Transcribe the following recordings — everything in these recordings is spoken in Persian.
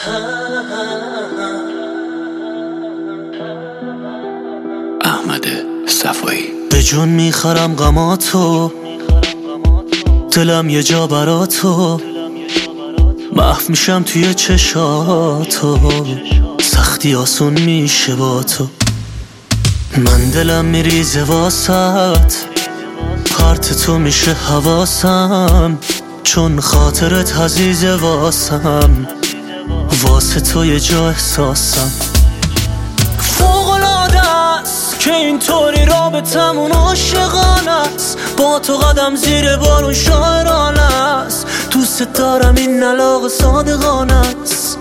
احمد صفایی. به جون میخرم غماتو، دلم یه جا براتو، محو میشم توی چشاتو، سختی آسون میشه با تو. من دلم میریزه واسط، پرت تو میشه حواسم، چون خاطرت عزیزه واسم، واسه تو یه جا احساسم. فوق‌العاده است که اینطوری رابطمون عاشقانه است، با تو قدم زیر بارون شاعرانه است، دوست دارم این علاقه صادقانه است.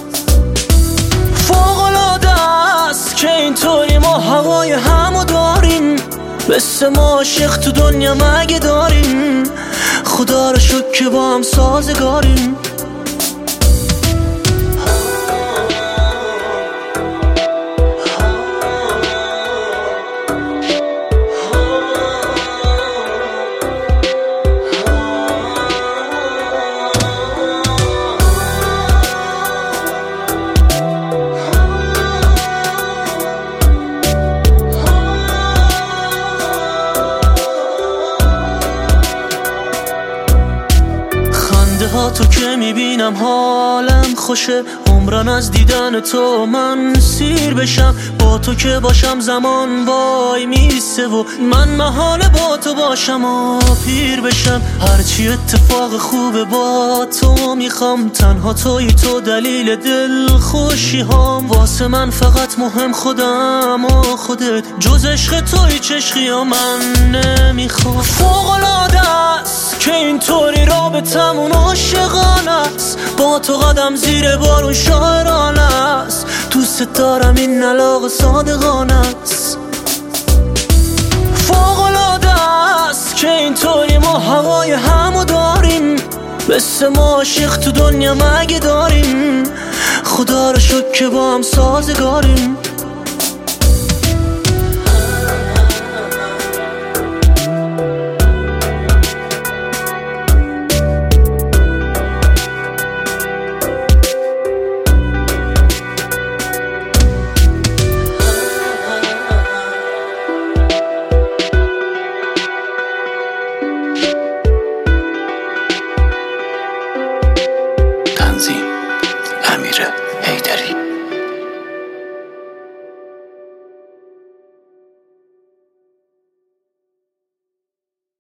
فوق‌العاده است که اینطوری ما هوای همو داریم، مثل ما عاشق تو دنیا مگه داریم، خدا رو شکر که با هم سازگاریم. تو که میبینم حالم خوشه، عمرن از دیدن تو من سیر بشم، با تو که باشم زمان وای میسه و من محاله با تو باشم و پیر بشم. هرچی اتفاق خوبه با تو میخوام، تنها توی تو دلیل دل خوشی هام، واسه من فقط مهم خودم و خودت، جز عشق توی چشقی ها من نمیخوام. فوق‌العاده است که اینطوری رابطمون عاشقانه است، با تو قدم زیر بارون شاعرانه است، دوست دارم این علاقه صادقانه است. فوق‌العاده است که اینطوری ما هوای همو داریم، مثل ما عاشق تو دنیا مگه داریم، خدا رو شکر که با هم سازگاریم.